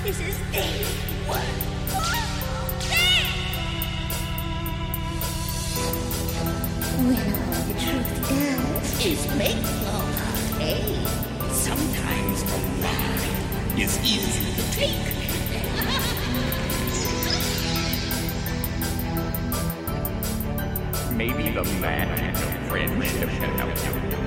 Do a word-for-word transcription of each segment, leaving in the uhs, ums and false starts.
This is the one thing. When all the truth does is make love, hey. Sometimes the ride is easy to take. Maybe the magic of friendship can help you.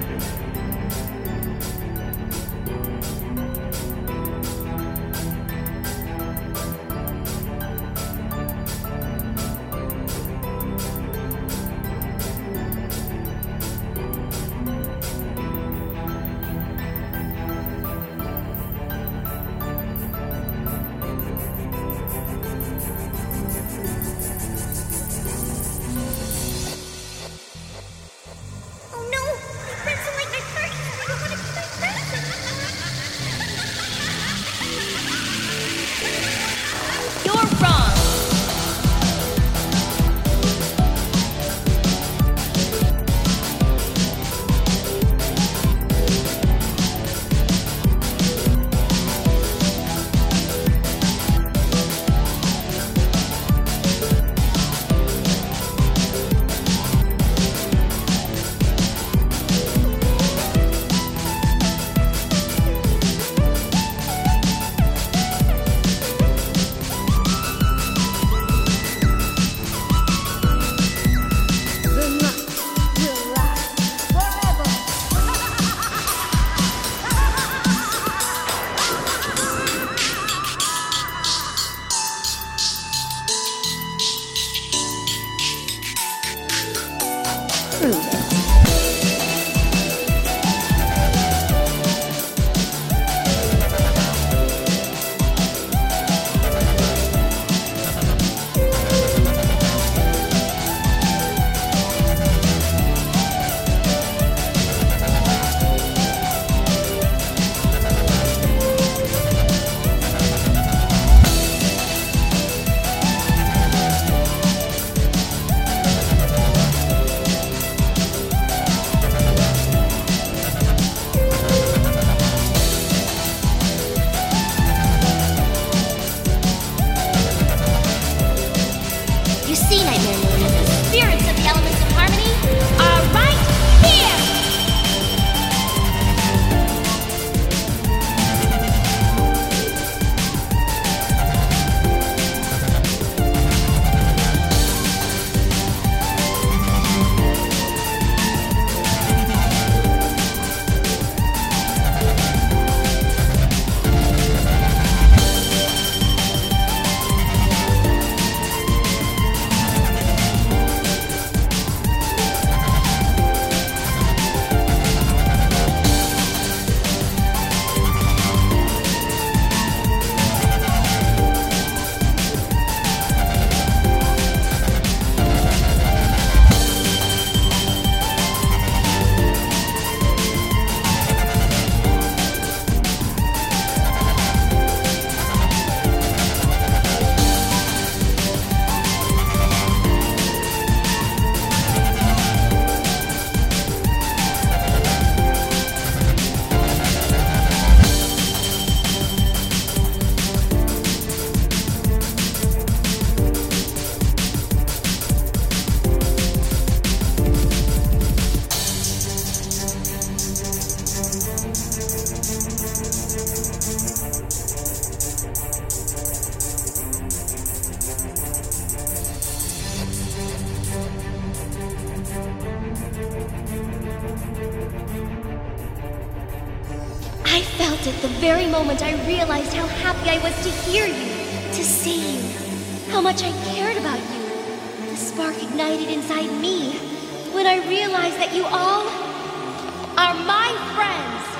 I felt it the very moment I realized how happy I was to hear you, to see you, how much I cared about you. The spark ignited inside me when I realized that you all are my friends.